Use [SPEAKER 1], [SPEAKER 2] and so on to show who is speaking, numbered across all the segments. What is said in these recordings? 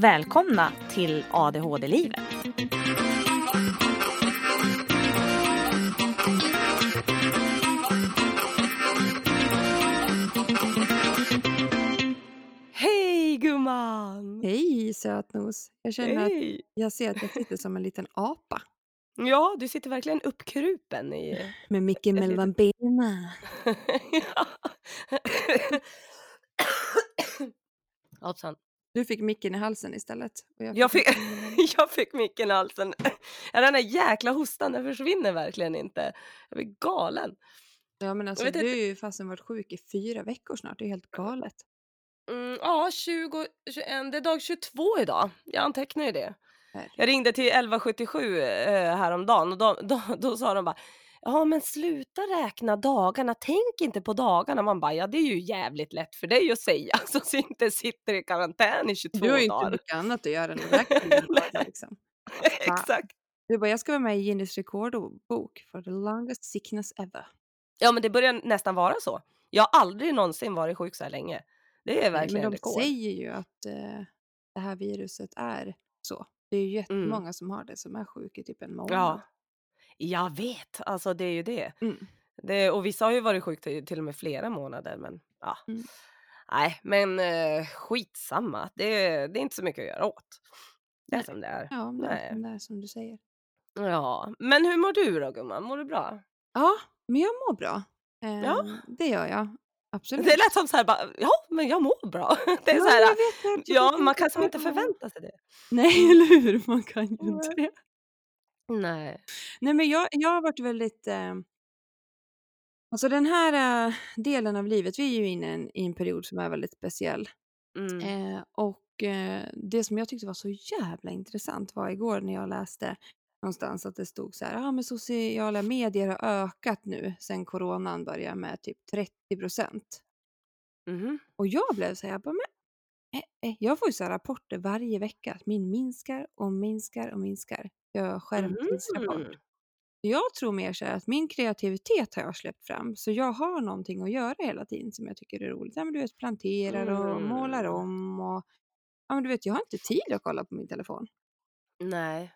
[SPEAKER 1] Välkomna till ADHD-livet. Hej gumman!
[SPEAKER 2] Hej sötnos. Jag känner att
[SPEAKER 1] Hej!
[SPEAKER 2] jag ser att jag sitter som en liten apa
[SPEAKER 1] Ja, du sitter verkligen uppkrupen i
[SPEAKER 2] med micken
[SPEAKER 1] ett
[SPEAKER 2] mellan
[SPEAKER 1] litet...
[SPEAKER 2] benen.
[SPEAKER 1] Ja. Hoppsan.
[SPEAKER 2] Du fick micken i halsen istället. Och
[SPEAKER 1] Jag fick,
[SPEAKER 2] micken mellan benen.
[SPEAKER 1] jag fick micken i halsen. Ja, den här jäkla hostan, den försvinner verkligen inte. Jag blir galen.
[SPEAKER 2] Ja men
[SPEAKER 1] Jag
[SPEAKER 2] alltså
[SPEAKER 1] vet
[SPEAKER 2] du
[SPEAKER 1] inte.
[SPEAKER 2] har ju fastän varit sjuk i 4 veckor snart. Det är helt galet.
[SPEAKER 1] Ja, 20, 21, det är dag 22 idag. Jag antecknar ju det.
[SPEAKER 2] Herre.
[SPEAKER 1] Jag ringde till 1177 häromdagen och då sa de bara, ja men sluta räkna dagarna, tänk inte på dagarna. Man bara, ja det är ju jävligt lätt för dig att säga så att du inte sitter i karantän i 22
[SPEAKER 2] Du har ju inte
[SPEAKER 1] dagar.
[SPEAKER 2] mycket annat att göra än att räkna dina dagar liksom.
[SPEAKER 1] Exakt.
[SPEAKER 2] Du bara, jag ska vara med i Guinness rekordbok for the longest sickness ever.
[SPEAKER 1] Ja men det börjar nästan vara så. Jag har aldrig någonsin varit sjuk så här länge. Det är
[SPEAKER 2] Men
[SPEAKER 1] verkligen
[SPEAKER 2] de
[SPEAKER 1] rekord.
[SPEAKER 2] säger ju att det här viruset är så. Det är ju jättemånga som har det som är sjuk i typ en månad.
[SPEAKER 1] Ja, jag vet. Alltså det är ju det.
[SPEAKER 2] Mm.
[SPEAKER 1] Och vissa har ju varit sjuka till och med flera månader, men ja.
[SPEAKER 2] Mm.
[SPEAKER 1] Nej, men skitsamma. Det är inte så mycket att göra åt. Det är
[SPEAKER 2] Nej.
[SPEAKER 1] som det är.
[SPEAKER 2] Ja, det är
[SPEAKER 1] Nej.
[SPEAKER 2] som det är som du säger.
[SPEAKER 1] Ja, men hur mår du då gumman? Mår du bra?
[SPEAKER 2] Ja, men jag mår bra.
[SPEAKER 1] Ja,
[SPEAKER 2] Det gör jag. Absolut.
[SPEAKER 1] det lät som så här bara, ja, men jag mår bra. Det är
[SPEAKER 2] Ja,
[SPEAKER 1] så här,
[SPEAKER 2] jag vet att jag
[SPEAKER 1] ja, man
[SPEAKER 2] tänker
[SPEAKER 1] kan som
[SPEAKER 2] på
[SPEAKER 1] inte
[SPEAKER 2] det här.
[SPEAKER 1] förvänta sig det.
[SPEAKER 2] Nej, eller hur? Man kan ju inte
[SPEAKER 1] Nej.
[SPEAKER 2] det.
[SPEAKER 1] Nej.
[SPEAKER 2] Nej, men jag har varit väldigt... alltså den här delen av livet, vi är ju inne i en period som är väldigt speciell.
[SPEAKER 1] Mm.
[SPEAKER 2] Och det som jag tyckte var så jävla intressant var igår när jag läste någonstans att det stod så här, ja men sociala medier har ökat nu sen coronan började med typ 30%.
[SPEAKER 1] Mhm.
[SPEAKER 2] Och jag blev så här, jag bara, jag får ju så här rapporter varje vecka att min minskar och minskar och minskar. Jag har skärmtidsrapport.
[SPEAKER 1] Mhm.
[SPEAKER 2] Jag tror mer så här att min kreativitet har jag släppt fram. Så jag har någonting att göra hela tiden som jag tycker är roligt. Ja, men du vet, planterar och målar
[SPEAKER 1] Mm.
[SPEAKER 2] om. Och, ja, men du vet, jag har inte tid att kolla på min telefon.
[SPEAKER 1] Nej.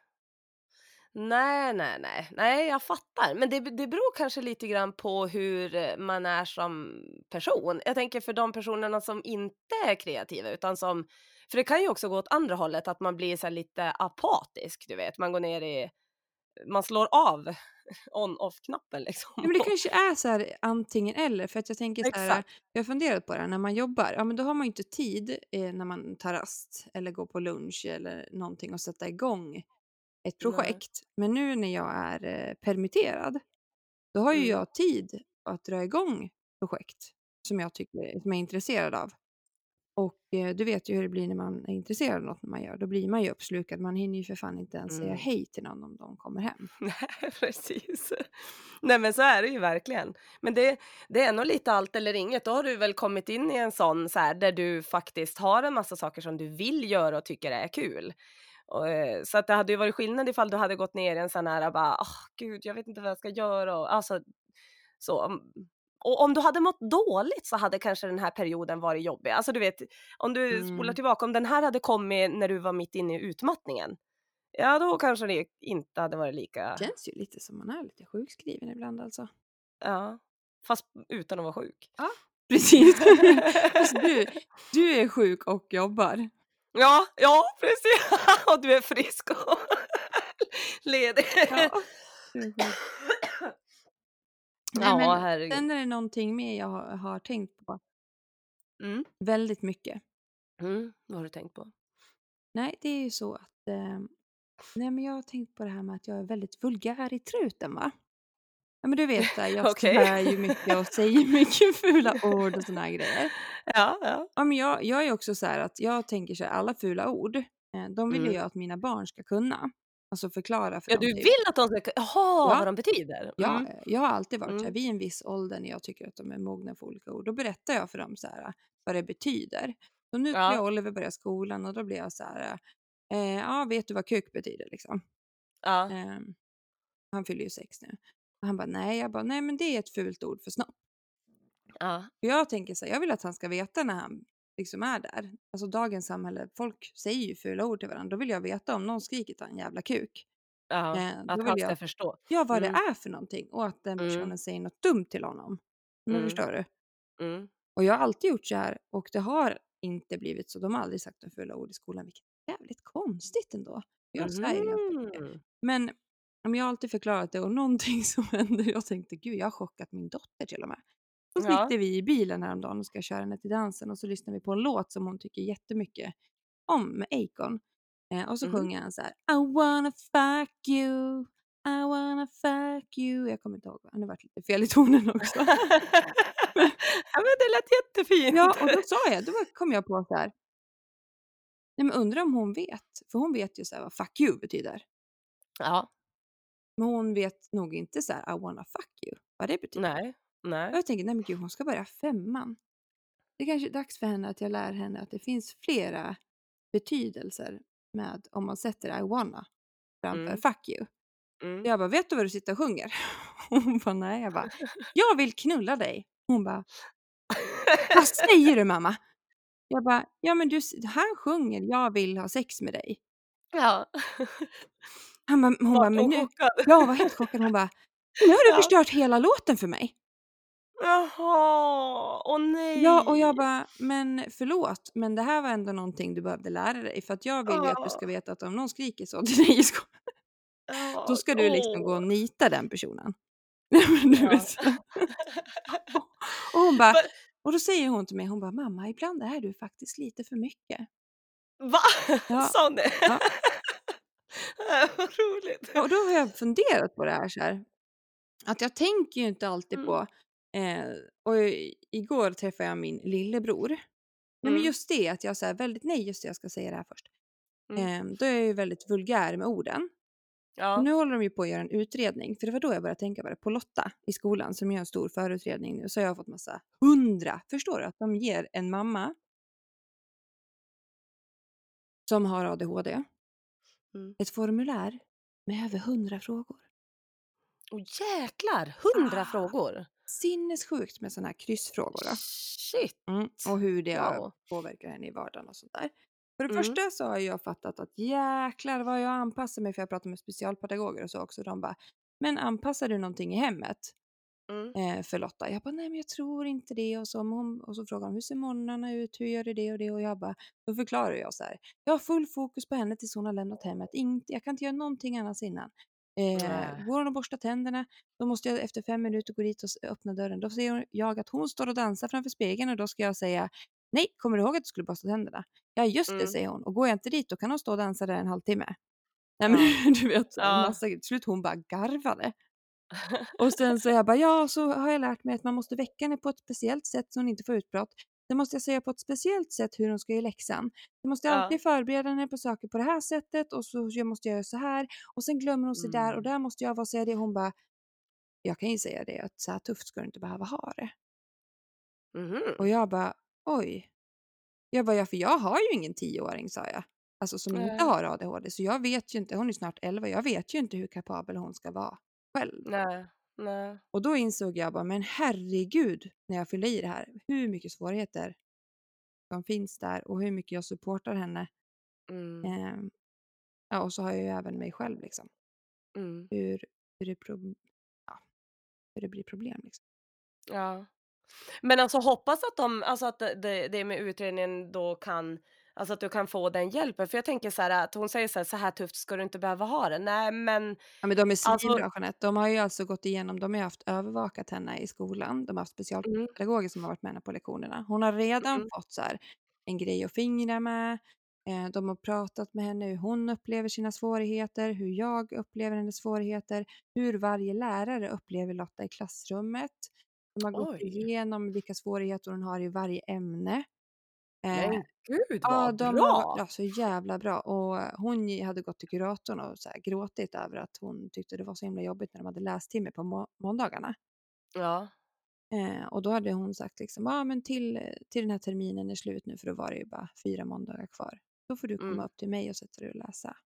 [SPEAKER 1] Nej, jag fattar. Men det beror kanske lite grann på hur man är som person. Jag tänker för de personerna som inte är kreativa utan som, för det kan ju också gå åt andra hållet att man blir så här lite apatisk, du vet. Man går ner i, man slår av on-off-knappen liksom.
[SPEAKER 2] Ja, men det kanske är så här antingen eller. För att jag tänker så här,
[SPEAKER 1] Exakt.
[SPEAKER 2] jag har funderat på det här, när man jobbar. Ja, men då har man ju inte tid när man tar rast eller går på lunch eller någonting och sätta igång ett
[SPEAKER 1] Nej.
[SPEAKER 2] projekt. Men nu när jag är permitterad, då har ju
[SPEAKER 1] Mm.
[SPEAKER 2] jag tid att dra igång projekt som jag tycker som jag är intresserad av. Och du vet ju hur det blir när man är intresserad av något när man gör. Då blir man ju uppslukad. Man hinner ju för fan inte ens säga
[SPEAKER 1] Mm.
[SPEAKER 2] hej till någon om de kommer hem.
[SPEAKER 1] Nej, precis. Nej, men så är det ju verkligen. Men det är nog lite allt eller inget. Då har du väl kommit in i en sån så här, där du faktiskt har en massa saker som du vill göra och tycker är kul. Och, så att det hade ju varit skillnad ifall du hade gått ner i en sån här bara, gud, jag vet inte vad jag ska göra. Och, alltså, så. Och om du hade mått dåligt så hade kanske den här perioden varit jobbig. Alltså du vet, om du spolar tillbaka, om den här hade kommit när du var mitt inne i utmattningen. Ja, då kanske det inte hade varit lika...
[SPEAKER 2] Det känns ju lite som man är lite sjukskriven ibland alltså.
[SPEAKER 1] Ja, fast utan att vara sjuk.
[SPEAKER 2] Ja, precis. Fast du är sjuk och jobbar.
[SPEAKER 1] Ja, precis. Och du är frisk och ledig.
[SPEAKER 2] Ja, du är sjuk. Nej,
[SPEAKER 1] Ja,
[SPEAKER 2] men
[SPEAKER 1] herregud.
[SPEAKER 2] sen är det någonting mer jag har tänkt på.
[SPEAKER 1] Mm.
[SPEAKER 2] Väldigt mycket.
[SPEAKER 1] Vad har du tänkt på?
[SPEAKER 2] Nej, det är ju så att nej, men jag har tänkt på det här med att jag är väldigt vulgär i truten, va? Ja, men du vet det, jag
[SPEAKER 1] Okej.
[SPEAKER 2] svär ju mycket och säger mycket fula ord och såna här grejer.
[SPEAKER 1] Ja.
[SPEAKER 2] Ja, men jag är också så här att jag tänker så här, alla fula ord, de vill ju
[SPEAKER 1] Mm.
[SPEAKER 2] jag att mina barn ska kunna. Alltså förklara för
[SPEAKER 1] Ja,
[SPEAKER 2] dem
[SPEAKER 1] du
[SPEAKER 2] typ.
[SPEAKER 1] vill att de ska... Jaha,
[SPEAKER 2] Ja,
[SPEAKER 1] vad de betyder.
[SPEAKER 2] ja, jag har alltid varit så här,
[SPEAKER 1] Mm.
[SPEAKER 2] vid en viss ålder när jag tycker att de är mogna för olika ord, då berättar jag för dem så här vad det betyder. Så nu tror jag
[SPEAKER 1] Ja.
[SPEAKER 2] Oliver börjar skolan och då blir jag så här, ja, vet du vad kuk betyder liksom?
[SPEAKER 1] Ja.
[SPEAKER 2] Han fyller ju 6 nu. Och han bara, nej, jag bara, nej men det är ett fult ord för snopp.
[SPEAKER 1] Ja.
[SPEAKER 2] Och jag tänker så här, jag vill att han ska veta när han liksom är där. Alltså dagens samhälle, folk säger ju fula ord till varandra. Då vill jag veta om någon skriker ta en jävla kuk.
[SPEAKER 1] Ja,
[SPEAKER 2] Då
[SPEAKER 1] att
[SPEAKER 2] vill
[SPEAKER 1] han ska
[SPEAKER 2] jag
[SPEAKER 1] förstå.
[SPEAKER 2] vad det
[SPEAKER 1] Mm,
[SPEAKER 2] är för någonting och att den
[SPEAKER 1] mm,
[SPEAKER 2] personen säger något dumt till honom. Men
[SPEAKER 1] mm,
[SPEAKER 2] förstår du?
[SPEAKER 1] mm.
[SPEAKER 2] Och jag har alltid gjort så här och det har inte blivit så. De har aldrig sagt några fula ord i skolan, vilket är jävligt konstigt ändå. Jag svär ju ganska mycket.
[SPEAKER 1] Mhm.
[SPEAKER 2] Men jag har alltid förklarat det och någonting som händer, jag tänkte gud jag har chockat min dotter till och med. Så
[SPEAKER 1] Ja.
[SPEAKER 2] sitter vi i bilen häromdagen och ska köra henne till dansen och så lyssnar vi på en låt som hon tycker jättemycket om med Akon. Och så
[SPEAKER 1] Mhm.
[SPEAKER 2] sjunger han så här: I wanna fuck you, I wanna fuck you. Jag kommer inte ihåg, nu vart det lite fel i tonen också.
[SPEAKER 1] Ja, men det lät jättefint.
[SPEAKER 2] Ja, och då kom jag på så här, nej men undrar om hon vet, för hon vet ju så här vad fuck you betyder.
[SPEAKER 1] Ja,
[SPEAKER 2] Men hon vet nog inte så här I wanna fuck you, vad det betyder.
[SPEAKER 1] nej,
[SPEAKER 2] Och
[SPEAKER 1] nej.
[SPEAKER 2] jag tänker, nej men gud hon ska börja 5:an. Det kanske är dags för henne att jag lär henne att det finns flera betydelser med om man sätter I wanna framför
[SPEAKER 1] Mm,
[SPEAKER 2] fuck you.
[SPEAKER 1] mm.
[SPEAKER 2] Jag bara, vet du vad du sitter och sjunger? Hon bara, nej. Jag bara, jag vill knulla dig. Hon bara, vad säger du mamma? Jag bara, ja men han sjunger jag vill ha sex med dig.
[SPEAKER 1] Ja.
[SPEAKER 2] Hon bara,
[SPEAKER 1] Vart
[SPEAKER 2] men
[SPEAKER 1] hon
[SPEAKER 2] nu.
[SPEAKER 1] chockad?
[SPEAKER 2] Jag var helt chockad. Hon bara, nu har du
[SPEAKER 1] Ja.
[SPEAKER 2] förstört hela låten för mig.
[SPEAKER 1] Jaha, åh
[SPEAKER 2] Ja, och jag
[SPEAKER 1] nej.
[SPEAKER 2] bara, men förlåt, men det här var ändå någonting du behövde lära dig. För att jag vill ju att du
[SPEAKER 1] Ja,
[SPEAKER 2] ska veta att om någon skriker så till dig i skolan, då
[SPEAKER 1] ja,
[SPEAKER 2] ska du liksom gå
[SPEAKER 1] åh.
[SPEAKER 2] och nita den personen. Men du vet.
[SPEAKER 1] Ja.
[SPEAKER 2] Så. Och hon bara,
[SPEAKER 1] Va?
[SPEAKER 2] och då säger hon till mig, hon bara, mamma, ibland är du faktiskt lite för mycket.
[SPEAKER 1] Va?
[SPEAKER 2] Ja,
[SPEAKER 1] Sa hon det?
[SPEAKER 2] ja.
[SPEAKER 1] Vad roligt.
[SPEAKER 2] Ja, och då har jag funderat på det här så här, att jag tänker ju inte alltid
[SPEAKER 1] Mm,
[SPEAKER 2] på, eh, och igår träffade jag min lillebror. Nej men
[SPEAKER 1] mm,
[SPEAKER 2] just det att jag så här väldigt, nej just det jag ska säga det här först.
[SPEAKER 1] mm.
[SPEAKER 2] Då är jag ju väldigt vulgär med orden. Och
[SPEAKER 1] Ja.
[SPEAKER 2] nu håller de ju på att göra en utredning, för det var då jag började tänka på det, på Lotta i skolan som gör en stor förutredning nu. Så har jag fått massa 100, förstår du? Att de ger en mamma som har ADHD
[SPEAKER 1] Mm.
[SPEAKER 2] ett formulär med över 100 frågor.
[SPEAKER 1] Åh jäklar, 100
[SPEAKER 2] Ah,
[SPEAKER 1] frågor?
[SPEAKER 2] sinnessjukt med sådana här kryssfrågor då.
[SPEAKER 1] Shit.
[SPEAKER 2] Och hur det
[SPEAKER 1] Wow.
[SPEAKER 2] påverkar henne i vardagen och sånt där. För det
[SPEAKER 1] Mm,
[SPEAKER 2] första så har jag fattat att jäklar vad jag anpassar mig, för jag pratar med specialpedagoger och så också. De bara, men anpassar du någonting i hemmet
[SPEAKER 1] mm,
[SPEAKER 2] för Lotta? Jag bara, nej men jag tror inte det. Och så, och så frågar de, hur ser morgnarna ut? Hur gör du det och det? Och jag bara, då förklarar jag så här. Jag har full fokus på henne tills hon har lämnat hemmet. Jag kan inte göra någonting annat innan.
[SPEAKER 1] nej.
[SPEAKER 2] Går hon och borstar tänderna, då måste jag efter 5 minuter gå dit och öppna dörren. Då ser jag att hon står och dansar framför spegeln och då ska jag säga, nej, kommer du ihåg att du skulle borsta tänderna? Ja, just det,
[SPEAKER 1] Mm,
[SPEAKER 2] säger hon. Och går jag inte dit, då kan hon stå och dansa där en halvtimme. Nej, men
[SPEAKER 1] ja.
[SPEAKER 2] du vet, så här,
[SPEAKER 1] Ja.
[SPEAKER 2] massa, till slut hon bara garvade. Och sen så jag bara, ja, så har jag lärt mig att man måste väcka henne på ett speciellt sätt så hon inte får utbrott. Sen måste jag säga på ett speciellt sätt hur hon ska göra läxan. Jag måste
[SPEAKER 1] Ja.
[SPEAKER 2] alltid förbereda henne på saker på det här sättet och så måste jag göra så här. Och sen glömmer hon sig där och
[SPEAKER 1] Mm.
[SPEAKER 2] där måste jag vara och säga det. Hon bara, jag kan ju säga det att så här tufft ska du inte behöva ha det. Och
[SPEAKER 1] Mhm.
[SPEAKER 2] jag bara, oj. Jag bara, ja, för jag har ju ingen 10-åring, sa jag. Alltså som inte
[SPEAKER 1] Nej,
[SPEAKER 2] har ADHD. Så jag vet ju inte, hon är snart 11, jag vet ju inte hur kapabel hon ska vara själv.
[SPEAKER 1] nej, nej.
[SPEAKER 2] Och då insåg jag bara, men herregud, när jag fyllde i det här, hur mycket svårigheter som finns där och hur mycket jag supportar henne.
[SPEAKER 1] Mm,
[SPEAKER 2] Ehm, ja, och så har jag ju även mig själv liksom.
[SPEAKER 1] mm.
[SPEAKER 2] Hur, hur, det, ja, hur det blir problem liksom.
[SPEAKER 1] Ja. Men alltså hoppas att alltså att det med utredningen då kan, alltså att du kan få den hjälpen. För jag tänker så här att hon säger så här tufft ska du inte behöva ha det. Nej men
[SPEAKER 2] Ja, men de är
[SPEAKER 1] alltså
[SPEAKER 2] svinbra, Jeanette. De har ju alltså gått igenom, de har ju haft övervakat henne i skolan. De har haft
[SPEAKER 1] mm,
[SPEAKER 2] specialpedagoger som har varit med henne på lektionerna. Hon har redan
[SPEAKER 1] mm,
[SPEAKER 2] fått så här en grej att fingra med. De har pratat med henne hur hon upplever sina svårigheter, hur jag upplever hennes svårigheter, hur varje lärare upplever Lotta i klassrummet. De har gått
[SPEAKER 1] oj,
[SPEAKER 2] igenom vilka svårigheter hon har i varje ämne. Eh,
[SPEAKER 1] men gud
[SPEAKER 2] Ja,
[SPEAKER 1] vad
[SPEAKER 2] de har varit
[SPEAKER 1] bra!
[SPEAKER 2] ja, så jävla bra och hon hade gått till kuratorn och så här gråtit över att hon tyckte det var så himla jobbigt när de hade lästimme på måndagarna.
[SPEAKER 1] Ja.
[SPEAKER 2] Och då hade hon sagt liksom, ja men till den här terminen är slut nu för då var det ju bara 4 måndagar kvar. Då får du komma
[SPEAKER 1] Mm.
[SPEAKER 2] upp till mig och sätta dig och läsa.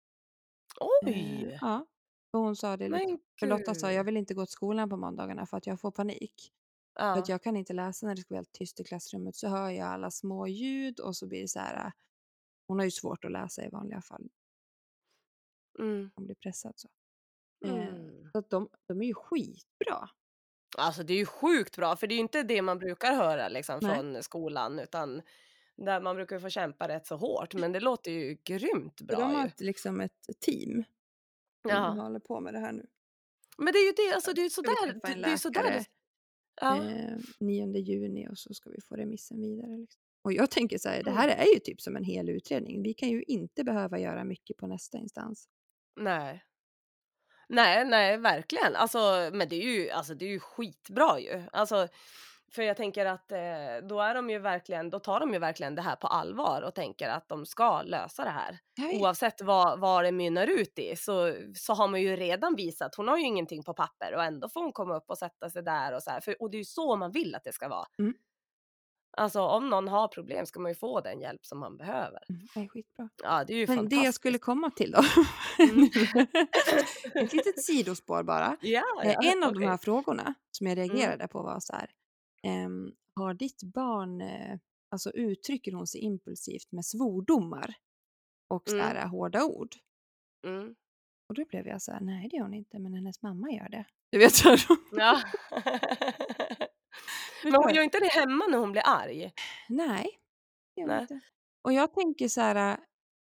[SPEAKER 1] Oj!
[SPEAKER 2] Ja, och hon sa det liksom,
[SPEAKER 1] Men
[SPEAKER 2] för Lotta sa jag
[SPEAKER 1] gud.
[SPEAKER 2] vill inte gå till skolan på måndagarna för att jag får panik. För att
[SPEAKER 1] Ja.
[SPEAKER 2] jag kan inte läsa när det ska vara helt tyst i klassrummet, så hör jag alla små ljud och så blir det så här. Hon har ju svårt att läsa i vanliga fall.
[SPEAKER 1] Mm.
[SPEAKER 2] Hon blir pressad så.
[SPEAKER 1] Mm.
[SPEAKER 2] Så att de är ju skitbra.
[SPEAKER 1] Alltså det är ju sjukt bra, för det är ju inte det man brukar höra liksom
[SPEAKER 2] Nej.
[SPEAKER 1] från skolan, utan där man brukar få kämpa rätt så hårt, men det låter ju grymt
[SPEAKER 2] Så de
[SPEAKER 1] bra
[SPEAKER 2] har
[SPEAKER 1] ju.
[SPEAKER 2] ett, liksom ett team som
[SPEAKER 1] Ja.
[SPEAKER 2] håller på med det här nu.
[SPEAKER 1] Men det är ju det, alltså det är ju
[SPEAKER 2] Ska vi
[SPEAKER 1] sådär
[SPEAKER 2] träffa en
[SPEAKER 1] det är sådär
[SPEAKER 2] läkare
[SPEAKER 1] det ja.
[SPEAKER 2] 9 juni och så ska vi få remissen vidare. Liksom. Och jag tänker så här, det
[SPEAKER 1] Mm.
[SPEAKER 2] här är ju typ som en hel utredning. Vi kan ju inte behöva göra mycket på nästa instans.
[SPEAKER 1] Nej. Nej, verkligen. Alltså, men det är ju skitbra ju. Alltså, för jag tänker att, då tar de ju verkligen det här på allvar och tänker att de ska lösa det här.
[SPEAKER 2] Jag vet.
[SPEAKER 1] Oavsett vad det mynnar ut i, så har man ju redan visat, hon har ju ingenting på papper och ändå får hon komma upp och sätta sig där och så här, och det är ju så man vill att det ska vara.
[SPEAKER 2] Mm.
[SPEAKER 1] Alltså om någon har problem ska man ju få den hjälp som man behöver.
[SPEAKER 2] Det är skitbra.
[SPEAKER 1] Ja, det är ju
[SPEAKER 2] Men det jag skulle
[SPEAKER 1] fantastiskt.
[SPEAKER 2] komma till då.
[SPEAKER 1] Mm.
[SPEAKER 2] Ett litet sidospår bara.
[SPEAKER 1] Ja,
[SPEAKER 2] En av de
[SPEAKER 1] okej.
[SPEAKER 2] här frågorna som jag
[SPEAKER 1] Mm,
[SPEAKER 2] reagerade på var så här. Har ditt barn, alltså uttrycker hon sig impulsivt med svordomar och så
[SPEAKER 1] mm,
[SPEAKER 2] här hårda ord?
[SPEAKER 1] mm.
[SPEAKER 2] Och då blev jag så här, nej det gör hon inte, men hennes mamma gör det. Du vet så.
[SPEAKER 1] Ja. Men
[SPEAKER 2] Förstår
[SPEAKER 1] hon
[SPEAKER 2] du?
[SPEAKER 1] gör inte det hemma när hon blir arg?
[SPEAKER 2] Nej, det gör hon
[SPEAKER 1] Nej.
[SPEAKER 2] inte. Och jag tänker så här,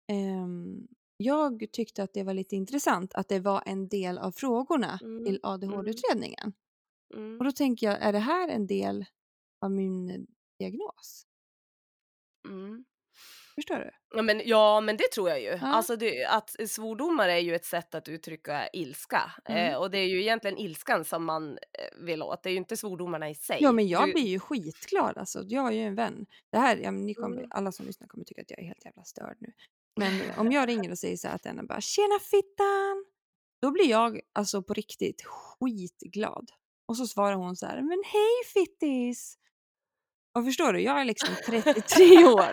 [SPEAKER 2] jag tyckte att det var lite intressant att det var en del av frågorna till
[SPEAKER 1] Mm, mm,
[SPEAKER 2] ADHD-utredningen. Och
[SPEAKER 1] mm,
[SPEAKER 2] då tänker jag, är det här en del av min diagnos?
[SPEAKER 1] mm.
[SPEAKER 2] Förstår du?
[SPEAKER 1] Ja, men det tror jag ju.
[SPEAKER 2] Ja.
[SPEAKER 1] Alltså att svordomar är ju ett sätt att uttrycka ilska.
[SPEAKER 2] Mm.
[SPEAKER 1] Och det är ju egentligen ilskan som man vill åt. Det är ju inte svordomarna i
[SPEAKER 2] Ja,
[SPEAKER 1] sig.
[SPEAKER 2] men jag blir ju skitglad alltså. Jag har ju en vän. Det här, ja, men
[SPEAKER 1] Mm.
[SPEAKER 2] alla som lyssnar kommer tycka att jag är helt jävla störd nu. Men om jag ringer och säger så här att den bara “Tjena fittan!” Då blir jag alltså på riktigt skitglad. Och så svarar hon så här “Men hej fittis!” Och förstår du, jag är liksom 33 år.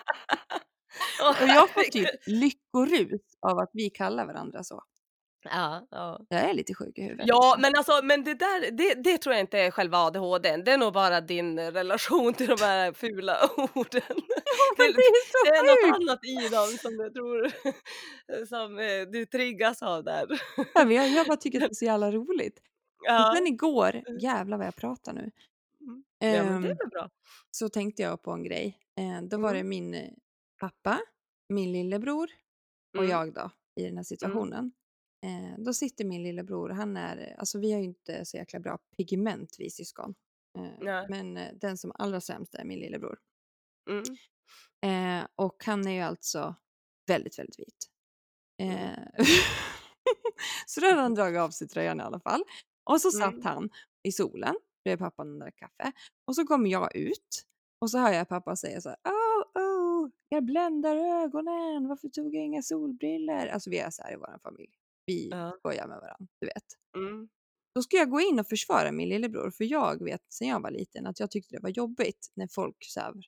[SPEAKER 1] Åh,
[SPEAKER 2] Och jag får typ
[SPEAKER 1] herregud.
[SPEAKER 2] lyckorus av att vi kallar varandra så.
[SPEAKER 1] Ja, ja.
[SPEAKER 2] Jag är lite sjuk i huvudet.
[SPEAKER 1] Ja, men alltså, men det där, det tror jag inte är själva ADHD:n. Det är nog bara din relation till de här fula orden.
[SPEAKER 2] Men
[SPEAKER 1] Det
[SPEAKER 2] det är så
[SPEAKER 1] det är något
[SPEAKER 2] sjukt!
[SPEAKER 1] annat i dem som jag tror som, du triggas av där.
[SPEAKER 2] Ja, men jag bara tycker att det är så jävla roligt. Och
[SPEAKER 1] Ja.
[SPEAKER 2] sen igår, jävlar vad jag pratar nu.
[SPEAKER 1] Mm. Ja, men det är
[SPEAKER 2] Ehm,
[SPEAKER 1] väl bra.
[SPEAKER 2] så tänkte jag på en grej. Då var det
[SPEAKER 1] Mm,
[SPEAKER 2] min pappa, min lillebror och
[SPEAKER 1] mm,
[SPEAKER 2] jag då i den här
[SPEAKER 1] mm.
[SPEAKER 2] situationen. Då sitter min lillebror, han är, alltså vi har ju inte så jäkla bra pigment vi syskon.
[SPEAKER 1] Nej.
[SPEAKER 2] Men den som allra sämst är min lillebror.
[SPEAKER 1] Mm,
[SPEAKER 2] Och han är ju alltså väldigt, väldigt vit.
[SPEAKER 1] mm,
[SPEAKER 2] Eh, så då hade han dragit av sig tröjan i alla fall. Och så satt
[SPEAKER 1] mm.
[SPEAKER 2] han i solen bredvid pappan och drack kaffe. Och så kommer jag ut. Och så hör jag pappa säga så här. Oh, jag bländar ögonen. Varför tog jag inga solbriller? Alltså vi är så här i vår familj. Vi
[SPEAKER 1] Ja.
[SPEAKER 2] skojar med varandra, du vet.
[SPEAKER 1] Mm.
[SPEAKER 2] Då ska jag gå in och försvara min lillebror. För jag vet sen jag var liten att jag tyckte det var jobbigt när folk så här,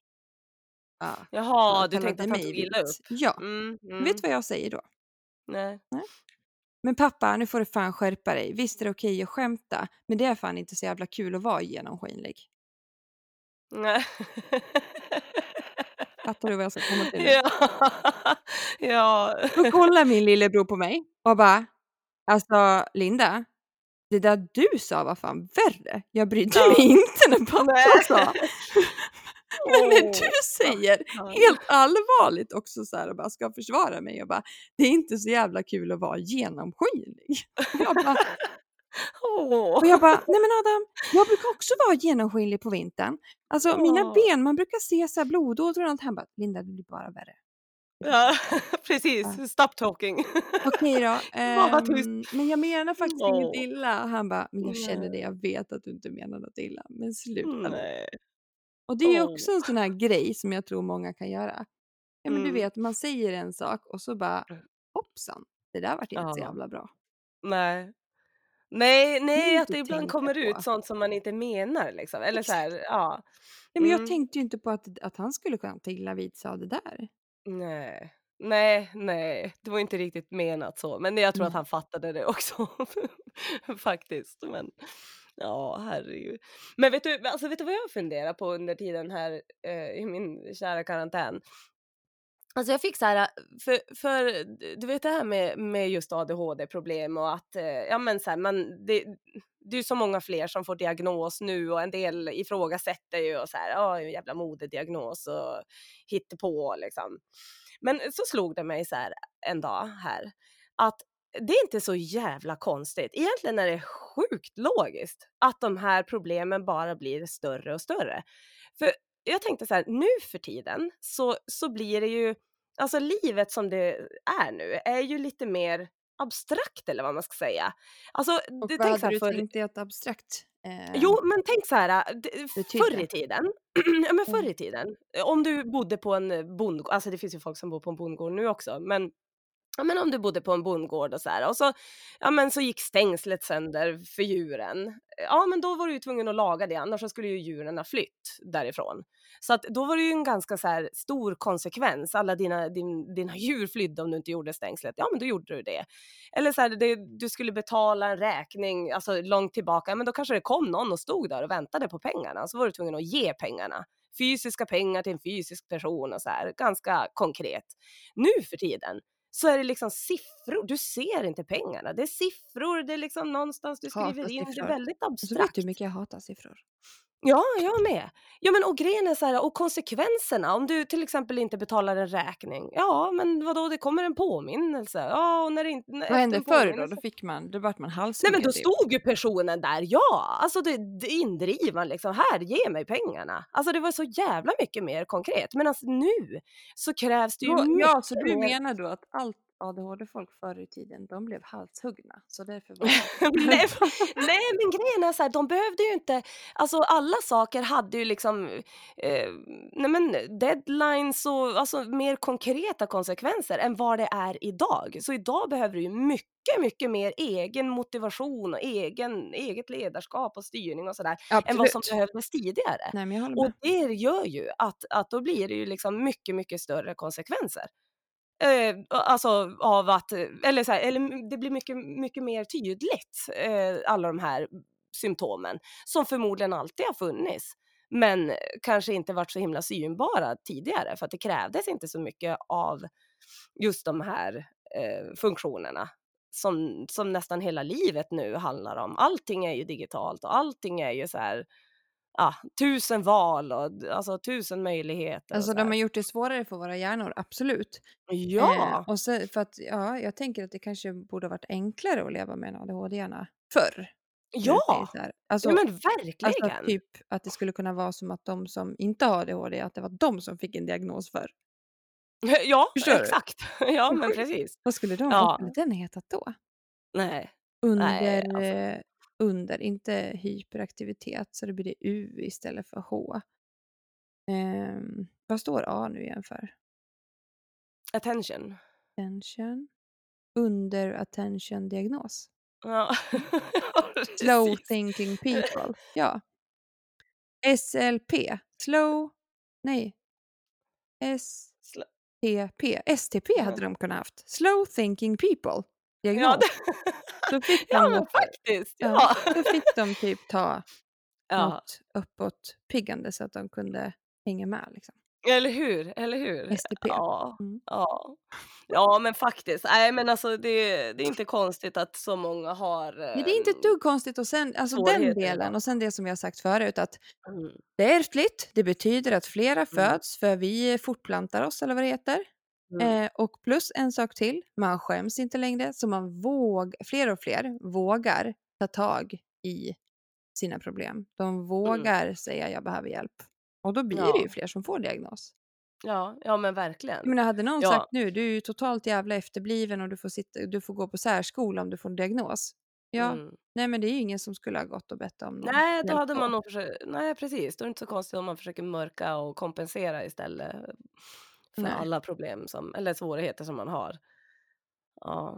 [SPEAKER 1] Jaha, du tänkte
[SPEAKER 2] kallade
[SPEAKER 1] att han
[SPEAKER 2] mig
[SPEAKER 1] tog illa
[SPEAKER 2] vit.
[SPEAKER 1] upp?
[SPEAKER 2] Ja.
[SPEAKER 1] Mm,
[SPEAKER 2] Vet du
[SPEAKER 1] mm.
[SPEAKER 2] vad jag säger då?
[SPEAKER 1] Nej.
[SPEAKER 2] Nej. Men pappa, nu får du fan skärpa dig. Visst är det okej att skämta, men det är fan inte så jävla kul att vara genomskinlig.
[SPEAKER 1] Nej.
[SPEAKER 2] Fattar du vad jag ska komma till nu?
[SPEAKER 1] Ja. Ja.
[SPEAKER 2] Då kollar min lillebror på mig och bara, alltså Linda, det där du sa var fan värre. Jag brydde mig
[SPEAKER 1] Ja.
[SPEAKER 2] inte när pappa
[SPEAKER 1] Nej.
[SPEAKER 2] sa. Men när
[SPEAKER 1] Åh,
[SPEAKER 2] du säger
[SPEAKER 1] stackarn.
[SPEAKER 2] helt allvarligt också så här och bara ska försvara mig och bara, det är inte så jävla kul att vara genomskinlig. Jag bara,
[SPEAKER 1] Åh.
[SPEAKER 2] Och jag bara, nej men Adam, jag brukar också vara genomskinlig på vintern. Alltså mina
[SPEAKER 1] Åh.
[SPEAKER 2] ben, man brukar se så här blodådror och allt. Han bara, Linda det blir bara värre.
[SPEAKER 1] Ja,
[SPEAKER 2] Ja.
[SPEAKER 1] precis. Stop talking.
[SPEAKER 2] Okej då,
[SPEAKER 1] Bara var tyst.
[SPEAKER 2] men jag menar faktiskt inget
[SPEAKER 1] Åh.
[SPEAKER 2] illa. Han bara, men jag känner det,
[SPEAKER 1] Nej.
[SPEAKER 2] jag vet att du inte menar något illa. Men sluta nu.
[SPEAKER 1] Nej.
[SPEAKER 2] Och det är ju
[SPEAKER 1] Åh.
[SPEAKER 2] också en sån här grej som jag tror många kan göra. Ja men du
[SPEAKER 1] Mm.
[SPEAKER 2] vet, man säger en sak och så bara, hoppsan, det där vart inte så
[SPEAKER 1] Ja.
[SPEAKER 2] jävla bra.
[SPEAKER 1] Nej. Nej,
[SPEAKER 2] Det är
[SPEAKER 1] nej, att
[SPEAKER 2] inte
[SPEAKER 1] det ibland
[SPEAKER 2] tänka
[SPEAKER 1] kommer ut
[SPEAKER 2] på.
[SPEAKER 1] sånt som man inte menar liksom. Eller så här,
[SPEAKER 2] Exakt.
[SPEAKER 1] ja.
[SPEAKER 2] Ja, men jag
[SPEAKER 1] Mm.
[SPEAKER 2] tänkte ju inte på att han skulle kunna ta illa vid sig av det där.
[SPEAKER 1] Nej. Nej, det var inte riktigt menat så, men jag tror att
[SPEAKER 2] Nej.
[SPEAKER 1] han fattade det också faktiskt, men Ja, herregud. Men vet du vad jag funderar på under tiden här, i min kära karantän? Alltså jag fick så här, för du vet det här med just ADHD-problem och att, ja men så här, det är ju så många fler som får diagnos nu och en del ifrågasätter ju och så här, ja en jävla modediagnos och hittepå liksom. Men så slog det mig så här en dag här, att det är inte så jävla konstigt. Egentligen är det sjukt logiskt att de här problemen bara blir större och större. För jag tänkte så här, nu för tiden så blir det ju, alltså livet som det är nu är ju lite mer abstrakt eller vad man ska säga. Alltså,
[SPEAKER 2] Och vad
[SPEAKER 1] tänk så
[SPEAKER 2] hade
[SPEAKER 1] här
[SPEAKER 2] du
[SPEAKER 1] förr.
[SPEAKER 2] tänkt dig att abstrakt
[SPEAKER 1] Jo, men tänk så här, förr
[SPEAKER 2] betydde?
[SPEAKER 1] i tiden, ja men förr
[SPEAKER 2] Mm.
[SPEAKER 1] i tiden, om du bodde på en bondgård, alltså det finns ju folk som bor på en bondgård nu också, men ja, men om du bodde på en bondgård och så här och så, ja men så gick stängslet sönder för djuren. Ja, men då var du ju tvungen att laga det, annars så skulle ju djuren ha flytt därifrån. Så att då var det ju en ganska så här stor konsekvens. Alla dina djur flydde om du inte gjorde stängslet. Ja, men då gjorde du det. Eller så här, du skulle betala en räkning, alltså långt tillbaka, men då kanske det kom någon och stod där och väntade på pengarna. Så var du tvungen att ge pengarna. Fysiska pengar till en fysisk person och så här, ganska konkret. Nu för tiden så är det liksom siffror, du ser inte pengarna. Det är siffror, det är liksom någonstans du skriver
[SPEAKER 2] Hatar
[SPEAKER 1] in, det är
[SPEAKER 2] siffror.
[SPEAKER 1] väldigt
[SPEAKER 2] Och så vet du hur
[SPEAKER 1] abstrakt.
[SPEAKER 2] mycket jag hatar siffror.
[SPEAKER 1] Ja, jag med. Ja, men och grejen är så här, och konsekvenserna om du till exempel inte betalar en räkning. Ja, men vadå, det kommer en påminnelse. Ja, och när det inte
[SPEAKER 2] Vad
[SPEAKER 1] efter
[SPEAKER 2] hände
[SPEAKER 1] en
[SPEAKER 2] förr då?
[SPEAKER 1] påminnelse.
[SPEAKER 2] Då vart man
[SPEAKER 1] Nej, men då
[SPEAKER 2] halshuggad typ.
[SPEAKER 1] stod ju personen där. Ja, alltså det indriven liksom. Här, ge mig pengarna. Alltså det var så jävla mycket mer konkret. Men alltså nu så krävs det ju
[SPEAKER 2] Ja, så
[SPEAKER 1] mycket
[SPEAKER 2] du
[SPEAKER 1] mer.
[SPEAKER 2] menar då att allt ADHD-folk förr i tiden, de blev halshuggna, så därför var
[SPEAKER 1] Nej, nej, men grejen är så här, de behövde ju inte, alltså alla saker hade ju liksom, nej men deadlines och alltså mer konkreta konsekvenser än vad det är idag. Så idag behöver du ju mycket, mycket mer egen motivation och eget ledarskap och styrning och sådär än vad som
[SPEAKER 2] absolut.
[SPEAKER 1] behövdes tidigare.
[SPEAKER 2] Nej, men jag håller
[SPEAKER 1] Och
[SPEAKER 2] med.
[SPEAKER 1] det gör ju att då blir det ju liksom mycket, mycket större konsekvenser. Alltså av att, eller så här, eller det blir mycket, mycket mer tydligt, alla de här symptomen som förmodligen alltid har funnits, men kanske inte varit så himla synbara tidigare för att det krävdes inte så mycket av just de här funktionerna som nästan hela livet nu handlar om. Allting är ju digitalt och allting är ju så här, ja, 1000 val och alltså 1000 möjligheter och
[SPEAKER 2] Alltså
[SPEAKER 1] så
[SPEAKER 2] de
[SPEAKER 1] här.
[SPEAKER 2] har gjort det svårare för våra hjärnor, absolut.
[SPEAKER 1] Ja,
[SPEAKER 2] Och så för att, ja, jag tänker att det kanske borde ha varit enklare att leva med en ADHD-hjärna förr. När du säger
[SPEAKER 1] ja,
[SPEAKER 2] så här.
[SPEAKER 1] ja men
[SPEAKER 2] Alltså
[SPEAKER 1] verkligen.
[SPEAKER 2] typ att det skulle kunna vara som att de som inte har ADHD, att det var de som fick en diagnos förr.
[SPEAKER 1] Ja,
[SPEAKER 2] Förstår du?
[SPEAKER 1] exakt. Ja,
[SPEAKER 2] Vad
[SPEAKER 1] men
[SPEAKER 2] sjukt.
[SPEAKER 1] precis.
[SPEAKER 2] Vad
[SPEAKER 1] Ja,
[SPEAKER 2] skulle den hetat då?
[SPEAKER 1] nej, nej,
[SPEAKER 2] Under,
[SPEAKER 1] alltså
[SPEAKER 2] inte hyperaktivitet, så det blir det U istället för H. Vad står A nu igen för?
[SPEAKER 1] attention.
[SPEAKER 2] Attention. Under attention diagnos.
[SPEAKER 1] Ja,
[SPEAKER 2] Mm.
[SPEAKER 1] ja
[SPEAKER 2] Slow
[SPEAKER 1] precis.
[SPEAKER 2] thinking people. Ja. SLP. Slow, nej,
[SPEAKER 1] Sl
[SPEAKER 2] STP. STP hade de kunnat haft. Slow thinking people.
[SPEAKER 1] ja,
[SPEAKER 2] Diagnos.
[SPEAKER 1] det
[SPEAKER 2] Då fick
[SPEAKER 1] ja
[SPEAKER 2] de
[SPEAKER 1] men
[SPEAKER 2] något,
[SPEAKER 1] faktiskt,
[SPEAKER 2] ja,
[SPEAKER 1] ja.
[SPEAKER 2] då fick de typ ta
[SPEAKER 1] Ja,
[SPEAKER 2] något uppåtpiggande så att de kunde hänga med liksom.
[SPEAKER 1] eller hur, eller hur?
[SPEAKER 2] STP.
[SPEAKER 1] Ja,
[SPEAKER 2] Mm.
[SPEAKER 1] ja. Ja, men faktiskt. Nej, men alltså det är inte konstigt att så många har,
[SPEAKER 2] Nej, det är inte ett dugg konstigt, och sen alltså den
[SPEAKER 1] svårigheter idag.
[SPEAKER 2] delen och sen det som vi har sagt förut, att
[SPEAKER 1] Mm,
[SPEAKER 2] det är ärftligt. Det betyder att flera
[SPEAKER 1] mm,
[SPEAKER 2] föds för vi fortplantar oss eller vad det heter.
[SPEAKER 1] mm,
[SPEAKER 2] Och plus en sak till, man skäms inte längre, så fler och fler vågar ta tag i sina problem. De
[SPEAKER 1] mm.
[SPEAKER 2] vågar säga jag behöver hjälp. Och då blir det ju
[SPEAKER 1] Ja,
[SPEAKER 2] fler som får diagnos.
[SPEAKER 1] ja, ja men
[SPEAKER 2] Jag
[SPEAKER 1] verkligen.
[SPEAKER 2] menar, hade någon sagt
[SPEAKER 1] Ja,
[SPEAKER 2] nu, du är ju totalt jävla efterbliven och du får gå på särskola om du får en diagnos. Ja,
[SPEAKER 1] mm.
[SPEAKER 2] nej men det är ju ingen som skulle ha gått och bett om någon
[SPEAKER 1] Nej, då
[SPEAKER 2] hjälp
[SPEAKER 1] hade man
[SPEAKER 2] då.
[SPEAKER 1] nog nej precis, då är det inte så konstigt om man försöker mörka och kompensera istället för
[SPEAKER 2] Nej.
[SPEAKER 1] alla problem som eller svårigheter som man har. Ja.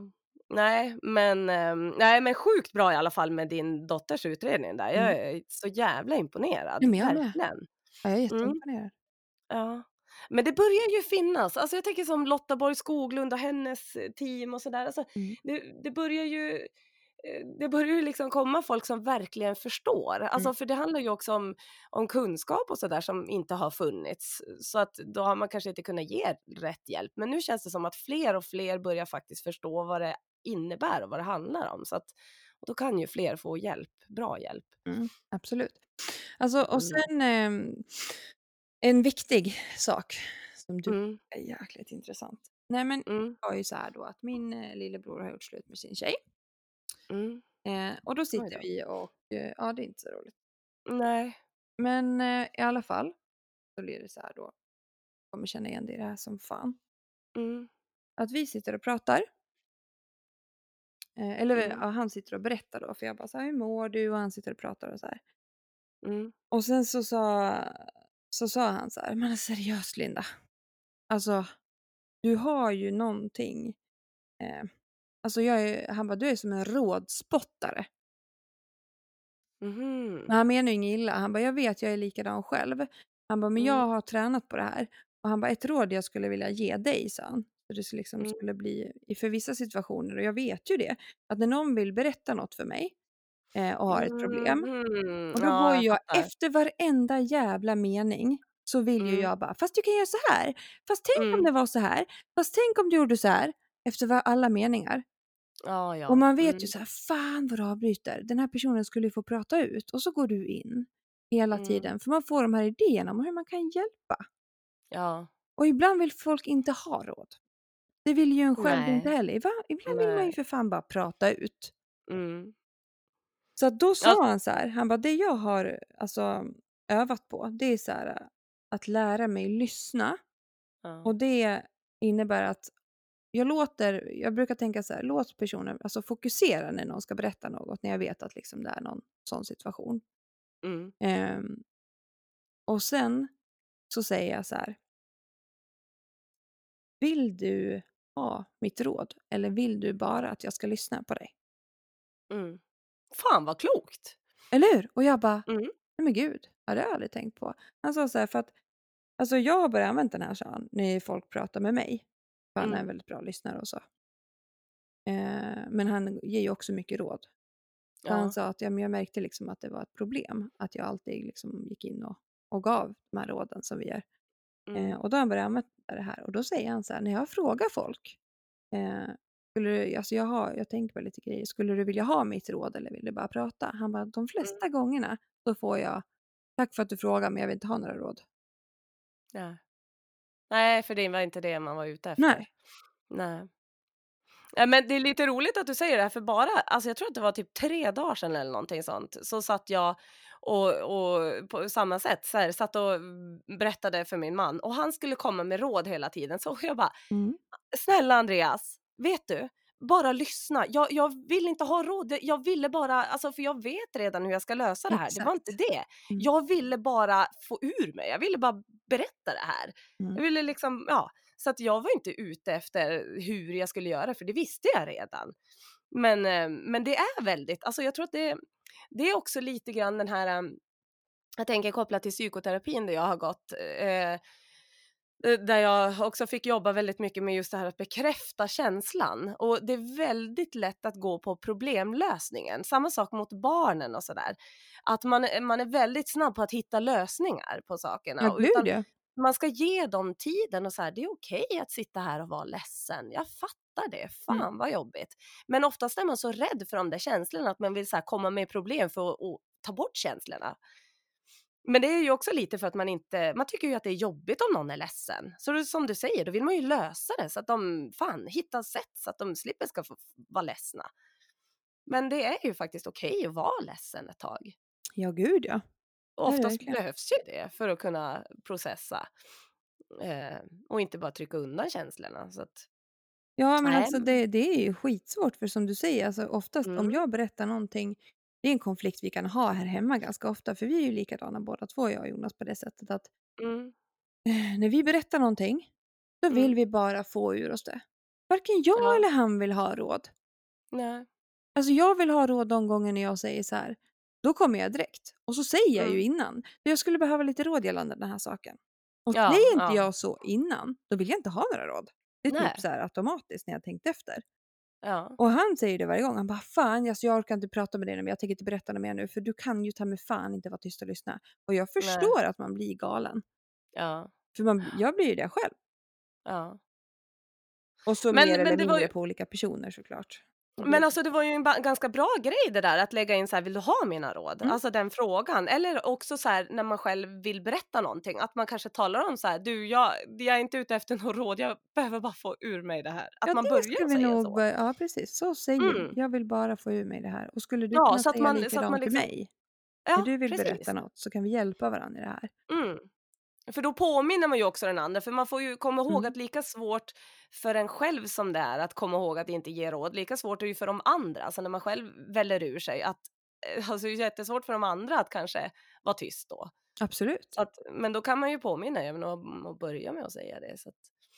[SPEAKER 1] Nej men sjukt bra i alla fall med din dotters utredning där. Jag
[SPEAKER 2] Mm.
[SPEAKER 1] är så jävla imponerad,
[SPEAKER 2] Ja, men jag med.
[SPEAKER 1] verkligen.
[SPEAKER 2] Ja, jag är
[SPEAKER 1] Mm,
[SPEAKER 2] jätteimponerad.
[SPEAKER 1] ja. Men det börjar ju finnas, alltså jag tänker som Lotta Borg Skoglund och hennes team och sådär, alltså
[SPEAKER 2] Mm.
[SPEAKER 1] det börjar ju det börjar ju liksom komma folk som verkligen förstår.
[SPEAKER 2] Mm.
[SPEAKER 1] Alltså för det handlar ju också om kunskap och sådär som inte har funnits. Så att då har man kanske inte kunnat ge rätt hjälp. Men nu känns det som att fler och fler börjar faktiskt förstå vad det innebär och vad det handlar om. Så att, och då kan ju fler få hjälp, bra hjälp.
[SPEAKER 2] Absolut. Alltså, och
[SPEAKER 1] Mm.
[SPEAKER 2] sen en viktig sak som du
[SPEAKER 1] Mm.
[SPEAKER 2] är jäkligt intressant. Nej men
[SPEAKER 1] Mm.
[SPEAKER 2] det var ju så här då att min lillebror har gjort slut med sin tjej.
[SPEAKER 1] Mm.
[SPEAKER 2] Och då
[SPEAKER 1] Oj
[SPEAKER 2] sitter
[SPEAKER 1] då.
[SPEAKER 2] vi och ja, det är inte så roligt.
[SPEAKER 1] Nej.
[SPEAKER 2] Men i alla fall så blir det så här då, kommer känna igen det i det här som fan.
[SPEAKER 1] Mm.
[SPEAKER 2] Att vi sitter och pratar. Eller
[SPEAKER 1] Mm.
[SPEAKER 2] ja, han sitter och berättar då, för jag bara så här, hur mår du? Och han sitter och pratar och så här.
[SPEAKER 1] Mm.
[SPEAKER 2] Och sen så sa han så här, men seriöst Linda. Alltså, du har ju någonting. Eh, alltså han bara, du är som en rådspottare.
[SPEAKER 1] Mhm.
[SPEAKER 2] Men han menar ju inget illa. Han bara, jag vet jag är likadan själv. Han bara, men
[SPEAKER 1] Mm.
[SPEAKER 2] jag har tränat på det här. Och han bara, ett råd jag skulle vilja ge dig, sa han. Så det liksom
[SPEAKER 1] Mm.
[SPEAKER 2] skulle bli för vissa situationer, och jag vet ju det, att när någon vill berätta något för mig och har ett problem,
[SPEAKER 1] Mhm.
[SPEAKER 2] och då går
[SPEAKER 1] Ja,
[SPEAKER 2] ju
[SPEAKER 1] jag
[SPEAKER 2] jag
[SPEAKER 1] fattar.
[SPEAKER 2] efter varenda jävla mening, så vill ju
[SPEAKER 1] Mm.
[SPEAKER 2] jag bara, fast du kan göra så här, fast tänk om
[SPEAKER 1] Mm.
[SPEAKER 2] det var så här, fast tänk om du gjorde så här, efter alla meningar.
[SPEAKER 1] Ja,
[SPEAKER 2] Och
[SPEAKER 1] ja.
[SPEAKER 2] man vet ju
[SPEAKER 1] Mm.
[SPEAKER 2] så här, fan vad du avbryter, den här personen skulle ju få prata ut, och så går du in hela
[SPEAKER 1] Mm.
[SPEAKER 2] tiden, för man får de här idéerna om hur man kan hjälpa.
[SPEAKER 1] Ja.
[SPEAKER 2] Och ibland vill folk inte ha råd. Det vill ju en själv inte
[SPEAKER 1] Nej.
[SPEAKER 2] heller. Va? Ibland vill man ju
[SPEAKER 1] Nej.
[SPEAKER 2] för fan bara prata ut.
[SPEAKER 1] Mm.
[SPEAKER 2] Så att då
[SPEAKER 1] Ja.
[SPEAKER 2] sa han så här, han bara, det jag har alltså övat på, det är så här att lära mig lyssna.
[SPEAKER 1] Ja.
[SPEAKER 2] Och det innebär att jag brukar tänka så här, låt personer alltså fokusera när någon ska berätta något, när jag vet att liksom det är någon sån situation.
[SPEAKER 1] Mm.
[SPEAKER 2] Ehm, och sen så säger jag så här, vill du ha mitt råd eller vill du bara att jag ska lyssna på dig?
[SPEAKER 1] Mm. Fan vad klokt!
[SPEAKER 2] Eller hur? Och jag bara,
[SPEAKER 1] Mm.
[SPEAKER 2] nej men gud, ja, det har jag aldrig tänkt på. Han sa så här, för att alltså jag har börjat använda den här, sa han, när folk pratar med mig. För han är en
[SPEAKER 1] Mm.
[SPEAKER 2] väldigt bra lyssnare och så. Men han ger ju också mycket råd. Så han
[SPEAKER 1] Ja.
[SPEAKER 2] sa att ja, men jag märkte liksom att det var ett problem. Att jag alltid liksom gick in och gav de här råden som vi gör.
[SPEAKER 1] Mm.
[SPEAKER 2] Och då har han börjat använda det här. Och då säger han så här, när jag frågar folk. Eh, alltså jag tänker på lite grejer. Skulle du vilja ha mitt råd eller vill du bara prata? Han bara, de
[SPEAKER 1] Mm.
[SPEAKER 2] flesta gångerna så får jag, tack för att du frågar men jag vill inte ha några råd.
[SPEAKER 1] Ja. Nej, för det var inte det man var ute efter.
[SPEAKER 2] Nej.
[SPEAKER 1] Nej. Nej, men det är lite roligt att du säger det här, för bara alltså jag tror att det var typ 3 dagar sedan eller någonting sånt, så satt jag och på samma sätt så här, satt och berättade för min man och han skulle komma med råd hela tiden. Så jag bara:
[SPEAKER 2] Mm.
[SPEAKER 1] "Snälla Andreas, vet du? Bara lyssna. Jag vill inte ha råd. Jag ville bara alltså för jag vet redan hur jag ska lösa det här. Det var inte
[SPEAKER 2] Exakt.
[SPEAKER 1] det.
[SPEAKER 2] Mm.
[SPEAKER 1] Jag ville bara få ur mig. Jag ville bara berätta det här.
[SPEAKER 2] Mm.
[SPEAKER 1] Jag ville liksom, ja, så att jag var inte ute efter hur jag skulle göra, för det visste jag redan. Men det är väldigt, alltså jag tror att det är också lite grann den här, jag tänker kopplat till psykoterapin där jag har gått, där jag också fick jobba väldigt mycket med just det här att bekräfta känslan. Och det är väldigt lätt att gå på problemlösningen. Samma sak mot barnen och sådär. Att man är väldigt snabb på att hitta lösningar på sakerna.
[SPEAKER 2] Ja,
[SPEAKER 1] Och
[SPEAKER 2] gud
[SPEAKER 1] utan
[SPEAKER 2] ja.
[SPEAKER 1] man ska ge dem tiden och så här, det är okej att sitta här och vara ledsen. Jag fattar det.
[SPEAKER 2] Mm.
[SPEAKER 1] Fan vad jobbigt. Men oftast är man så rädd för de där känslorna att man vill så här komma med problem för att ta bort känslorna. Men det är ju också lite för att man tycker ju att det är jobbigt om någon är ledsen. Så det, som du säger, då vill man ju lösa det så att de hittar sätt så att de slipper ska få vara ledsna. Men det är ju faktiskt okej att vara ledsen ett tag.
[SPEAKER 2] Ja, gud ja.
[SPEAKER 1] Och
[SPEAKER 2] Det är det
[SPEAKER 1] oftast
[SPEAKER 2] verkligen.
[SPEAKER 1] behövs ju det för att kunna processa. Och inte bara trycka undan känslorna. Så att,
[SPEAKER 2] Ja, men
[SPEAKER 1] nej.
[SPEAKER 2] alltså det är ju skitsvårt, för som du säger, alltså oftast om
[SPEAKER 1] Mm,
[SPEAKER 2] jag berättar någonting, det är en konflikt vi kan ha här hemma ganska ofta, för vi är ju likadana båda två, jag och Jonas, på det sättet att
[SPEAKER 1] mm,
[SPEAKER 2] när vi berättar någonting, då vill
[SPEAKER 1] mm.
[SPEAKER 2] vi bara få ur oss det. Varken jag
[SPEAKER 1] Ja,
[SPEAKER 2] eller han vill ha råd.
[SPEAKER 1] nej.
[SPEAKER 2] Alltså jag vill ha råd de gånger när jag säger så här, då kommer jag direkt. Och så säger jag ju
[SPEAKER 1] Mm.
[SPEAKER 2] innan, jag skulle behöva lite råd gällande den här saken. Och
[SPEAKER 1] Ja,
[SPEAKER 2] säger inte
[SPEAKER 1] ja.
[SPEAKER 2] jag så innan, då vill jag inte ha några råd. Det är typ
[SPEAKER 1] Nej.
[SPEAKER 2] så här automatiskt när jag tänkt efter.
[SPEAKER 1] Ja.
[SPEAKER 2] Och han säger det varje gång. Han bara, fan alltså, jag orkar inte prata med dig nu, men jag tänker inte berätta något mer nu, för du kan ju ta med fan inte vara tyst och lyssna. Och jag
[SPEAKER 1] Nej.
[SPEAKER 2] förstår att man blir galen.
[SPEAKER 1] Ja.
[SPEAKER 2] För jag blir ju det själv.
[SPEAKER 1] Ja.
[SPEAKER 2] Och så mer
[SPEAKER 1] Men
[SPEAKER 2] eller
[SPEAKER 1] det var ju
[SPEAKER 2] mindre på olika personer såklart. Och det
[SPEAKER 1] Men alltså det var ju en ganska bra grej det där att lägga in så här: "Vill du ha mina råd?"
[SPEAKER 2] mm,
[SPEAKER 1] Alltså den frågan. Eller också så här när man själv vill berätta någonting, att man kanske talar om så här: "Du, jag är inte ute efter något råd, jag behöver bara få ur mig det här." Att
[SPEAKER 2] ja,
[SPEAKER 1] man
[SPEAKER 2] det ska
[SPEAKER 1] börjar
[SPEAKER 2] vi
[SPEAKER 1] säga
[SPEAKER 2] nog
[SPEAKER 1] så.
[SPEAKER 2] ja precis, så säger vi.
[SPEAKER 1] Mm.
[SPEAKER 2] Jag vill bara få ur mig det här. Och skulle du
[SPEAKER 1] Ja,
[SPEAKER 2] kunna säga
[SPEAKER 1] så att man
[SPEAKER 2] likadant till
[SPEAKER 1] liksom
[SPEAKER 2] mig? När
[SPEAKER 1] ja,
[SPEAKER 2] du vill berätta
[SPEAKER 1] precis.
[SPEAKER 2] något så kan vi hjälpa varandra i det här.
[SPEAKER 1] Mm. För då påminner man ju också den andra, för man får ju komma ihåg
[SPEAKER 2] Mm.
[SPEAKER 1] att lika svårt för en själv som det är att komma ihåg att inte ge råd, lika svårt är det ju för de andra. Alltså när man själv väller ur sig att alltså det är jättesvårt för de andra att kanske vara tyst då.
[SPEAKER 2] Absolut.
[SPEAKER 1] Så att, men då kan man ju påminna även om att börja med att säga det. Så att,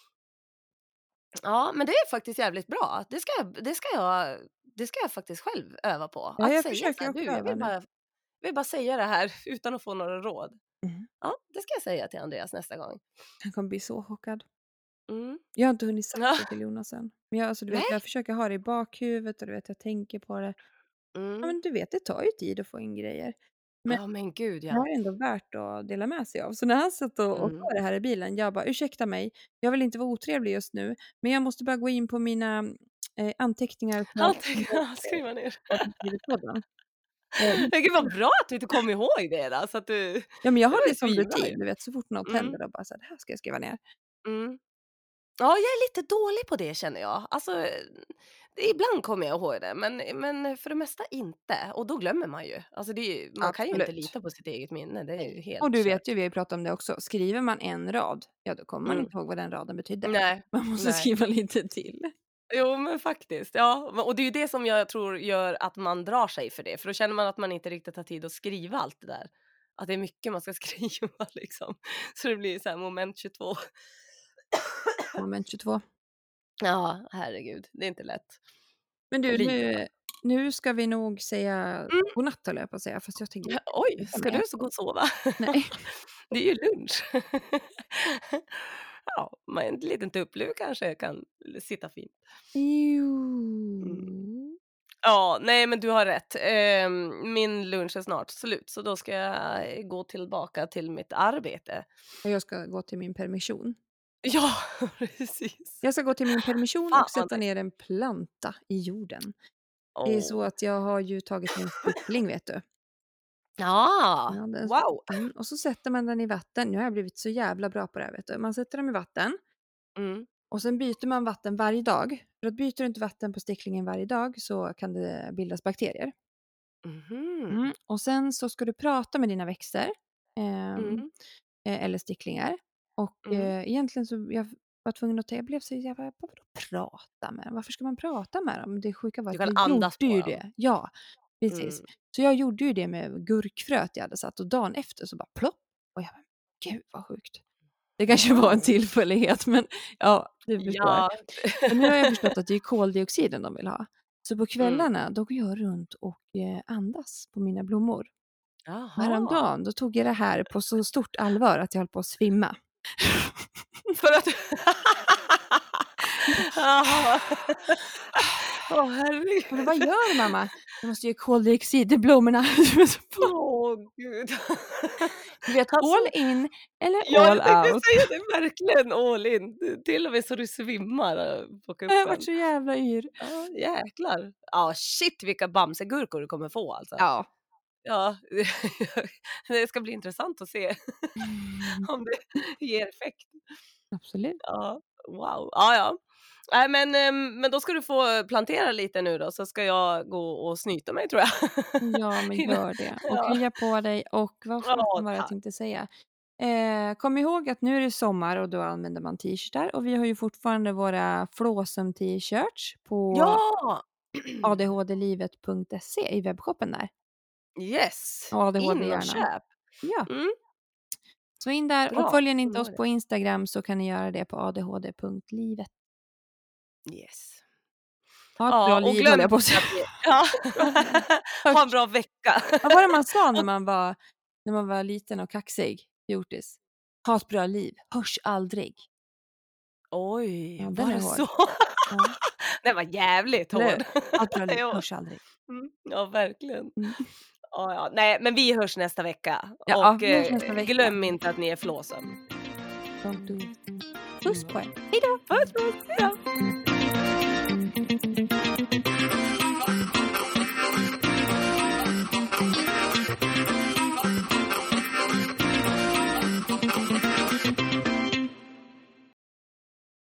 [SPEAKER 1] ja, men det är faktiskt jävligt bra. Det ska jag faktiskt själv öva på.
[SPEAKER 2] Ja,
[SPEAKER 1] Att
[SPEAKER 2] jag
[SPEAKER 1] säga så
[SPEAKER 2] försöker
[SPEAKER 1] här,
[SPEAKER 2] också
[SPEAKER 1] du,
[SPEAKER 2] öva nu.
[SPEAKER 1] jag vill bara säga det här utan att få några råd.
[SPEAKER 2] Mm.
[SPEAKER 1] Ja, det ska jag säga till Andreas nästa gång.
[SPEAKER 2] Han kommer bli så chockad.
[SPEAKER 1] Mm.
[SPEAKER 2] Jag har inte hunnit sagt
[SPEAKER 1] Ja.
[SPEAKER 2] det till Jonas än. Men jag, alltså, du vet,
[SPEAKER 1] Nej.
[SPEAKER 2] jag försöker ha det i bakhuvudet och du vet, jag tänker på det. Ja,
[SPEAKER 1] Mm.
[SPEAKER 2] men du vet, det tar ju tid att få in grejer. Men
[SPEAKER 1] Ja, men gud
[SPEAKER 2] det här
[SPEAKER 1] ja.
[SPEAKER 2] är ändå värt att dela med sig av. Så när han satt och
[SPEAKER 1] Mm.
[SPEAKER 2] sa det här i bilen, jag bara, ursäkta mig, jag vill inte vara otrevlig just nu, men jag måste bara gå in på mina anteckningar
[SPEAKER 1] Han
[SPEAKER 2] för
[SPEAKER 1] tänker skriva ner.
[SPEAKER 2] podden.
[SPEAKER 1] Men gud vad bra att du inte kom ihåg det då, så att du
[SPEAKER 2] Ja, men jag
[SPEAKER 1] det
[SPEAKER 2] har
[SPEAKER 1] var ju
[SPEAKER 2] det som
[SPEAKER 1] svinbra
[SPEAKER 2] rutin,
[SPEAKER 1] ju.
[SPEAKER 2] du vet, så fort något
[SPEAKER 1] Mm.
[SPEAKER 2] händer då bara så här, det här ska jag skriva ner.
[SPEAKER 1] Mm. Ja, jag är lite dålig på det känner jag. Alltså, ibland kommer jag ihåg det, men för det mesta inte. Och då glömmer man ju. Alltså man kan ju inte
[SPEAKER 2] Absolut.
[SPEAKER 1] lita på sitt eget minne, det är ju
[SPEAKER 2] Nej. Och
[SPEAKER 1] helt
[SPEAKER 2] du vet ju,
[SPEAKER 1] kört.
[SPEAKER 2] vi har ju pratat om det också, skriver man en rad, ja då kommer man
[SPEAKER 1] Mm.
[SPEAKER 2] inte ihåg vad den raden betydde.
[SPEAKER 1] Nej,
[SPEAKER 2] Man måste
[SPEAKER 1] nej.
[SPEAKER 2] skriva lite till.
[SPEAKER 1] Jo, men faktiskt. Ja, och det är ju det som jag tror gör att man drar sig för det, för då känner man att man inte riktigt har tid att skriva allt det där. Att det är mycket man ska skriva liksom. Så det blir så här moment 22.
[SPEAKER 2] Moment 22.
[SPEAKER 1] Ja, herregud, det är inte lätt.
[SPEAKER 2] Men du,
[SPEAKER 1] Lite bara.
[SPEAKER 2] nu ska vi nog säga
[SPEAKER 1] Mm.
[SPEAKER 2] godnatt höll jag på att säga, fast jag tänker inte
[SPEAKER 1] Oj,
[SPEAKER 2] prata
[SPEAKER 1] ska
[SPEAKER 2] mer.
[SPEAKER 1] du så gå och sova?
[SPEAKER 2] Nej.
[SPEAKER 1] Det är ju lunch. Ja, men en liten tupplur kanske kan sitta fint. Mm.
[SPEAKER 2] Jo.
[SPEAKER 1] Ja, nej men du har rätt. Min lunch är snart slut så då ska jag gå tillbaka till mitt arbete.
[SPEAKER 2] Och jag ska gå till min permission.
[SPEAKER 1] Ja, precis.
[SPEAKER 2] Jag ska gå till min permission
[SPEAKER 1] Fan
[SPEAKER 2] och
[SPEAKER 1] vad
[SPEAKER 2] sätta
[SPEAKER 1] nice.
[SPEAKER 2] ner en planta i jorden. Det är så
[SPEAKER 1] Åh.
[SPEAKER 2] att jag har ju tagit en stickling vet du.
[SPEAKER 1] Ja,
[SPEAKER 2] Ja, den
[SPEAKER 1] wow.
[SPEAKER 2] och så sätter man den i vatten. Nu har jag blivit så jävla bra på det här vet du. Man sätter dem i vatten
[SPEAKER 1] Mm.
[SPEAKER 2] och sen byter man vatten varje dag. För att byter du inte vatten på sticklingen varje dag så kan det bildas bakterier.
[SPEAKER 1] Mhm.
[SPEAKER 2] Och sen så ska du prata med dina växter. ehm,
[SPEAKER 1] Mm.
[SPEAKER 2] Eller sticklingar. Och
[SPEAKER 1] Mm.
[SPEAKER 2] egentligen så jag var tvungen att jag blev så jag bara, vadå prata med dem? Varför ska man prata med dem? Det sjuka var
[SPEAKER 1] Du
[SPEAKER 2] att
[SPEAKER 1] kan
[SPEAKER 2] jag
[SPEAKER 1] andas
[SPEAKER 2] gjorde
[SPEAKER 1] på
[SPEAKER 2] ju
[SPEAKER 1] dem.
[SPEAKER 2] det. Ja, precis.
[SPEAKER 1] Mm.
[SPEAKER 2] Så jag gjorde ju det med gurkfröet jag hade satt och dagen efter så bara plopp. Och jag bara, gud vad sjukt. Det kanske var en
[SPEAKER 1] Wow.
[SPEAKER 2] tillfällighet men ja, du förstår.
[SPEAKER 1] Ja.
[SPEAKER 2] Men nu har jag förstått att det är koldioxiden de vill ha. Så på
[SPEAKER 1] Mm.
[SPEAKER 2] kvällarna då går jag runt och andas på mina blommor. Och
[SPEAKER 1] Jaha.
[SPEAKER 2] häromdagen då tog jag det här på så stort allvar att jag höll på att svimma.
[SPEAKER 1] För att Jaha. Åh
[SPEAKER 2] Och då,
[SPEAKER 1] herregud.
[SPEAKER 2] vad gör du mamma? Jag måste ge koldioxid i blommorna.
[SPEAKER 1] Åh gud.
[SPEAKER 2] Du vet
[SPEAKER 1] Alltså,
[SPEAKER 2] all in eller
[SPEAKER 1] ja,
[SPEAKER 2] all
[SPEAKER 1] jag tänkte
[SPEAKER 2] out.
[SPEAKER 1] säga det, verkligen all in. Till och med så du svimmar på
[SPEAKER 2] Jag har varit
[SPEAKER 1] kuppen.
[SPEAKER 2] så jävla yr.
[SPEAKER 1] Ja, jäklar. Ja, shit vilka bamsegurkor du kommer få alltså.
[SPEAKER 2] Ja.
[SPEAKER 1] Ja, det ska bli intressant att se om det ger effekt.
[SPEAKER 2] Absolut.
[SPEAKER 1] Ja, wow. Ja, ja. Nej, men då ska du få plantera lite nu då, så ska jag gå och snyta mig tror jag.
[SPEAKER 2] Ja, men
[SPEAKER 1] Innan
[SPEAKER 2] gör det. Och
[SPEAKER 1] ja.
[SPEAKER 2] krya på dig och vad
[SPEAKER 1] Ja,
[SPEAKER 2] fasen var det jag
[SPEAKER 1] tack.
[SPEAKER 2] tänkte säga? Kom ihåg att nu är det sommar och då använder man t-shirtar och vi har ju fortfarande våra Flåsum t-shirts på
[SPEAKER 1] Ja!
[SPEAKER 2] adhdlivet.se i webbshoppen där.
[SPEAKER 1] Yes,
[SPEAKER 2] Och
[SPEAKER 1] in och
[SPEAKER 2] ADHD-hjärnan.
[SPEAKER 1] köp.
[SPEAKER 2] Ja,
[SPEAKER 1] Mm,
[SPEAKER 2] så in där och
[SPEAKER 1] bra,
[SPEAKER 2] följer ni inte
[SPEAKER 1] kommer
[SPEAKER 2] oss
[SPEAKER 1] ihåg
[SPEAKER 2] på Instagram så kan ni göra det på adhd.livet.
[SPEAKER 1] det. Yes.
[SPEAKER 2] Ha ett bra
[SPEAKER 1] Ja, och
[SPEAKER 2] liv
[SPEAKER 1] glöm
[SPEAKER 2] håller jag på att
[SPEAKER 1] inte
[SPEAKER 2] säga.
[SPEAKER 1] att ja. Ha en bra vecka.
[SPEAKER 2] Vad var det man sa när man var liten och kaxig? Fjortis. Ha ett bra liv. Hörs aldrig.
[SPEAKER 1] Oj,
[SPEAKER 2] Ja, den
[SPEAKER 1] var
[SPEAKER 2] är
[SPEAKER 1] det
[SPEAKER 2] hård.
[SPEAKER 1] så?
[SPEAKER 2] Ja.
[SPEAKER 1] Den var jävligt
[SPEAKER 2] Eller hur?
[SPEAKER 1] hård.
[SPEAKER 2] Allt rörligt
[SPEAKER 1] Ja.
[SPEAKER 2] hörs aldrig.
[SPEAKER 1] Ja, verkligen.
[SPEAKER 2] Mm.
[SPEAKER 1] Ja, ja. Nej, men vi hörs nästa vecka
[SPEAKER 2] Ja,
[SPEAKER 1] och,
[SPEAKER 2] vi hörs nästa vecka.
[SPEAKER 1] glöm inte att ni är flåsen.
[SPEAKER 2] Don't do it. Puss på er. Hejdå!
[SPEAKER 1] Puss, puss. Hejdå.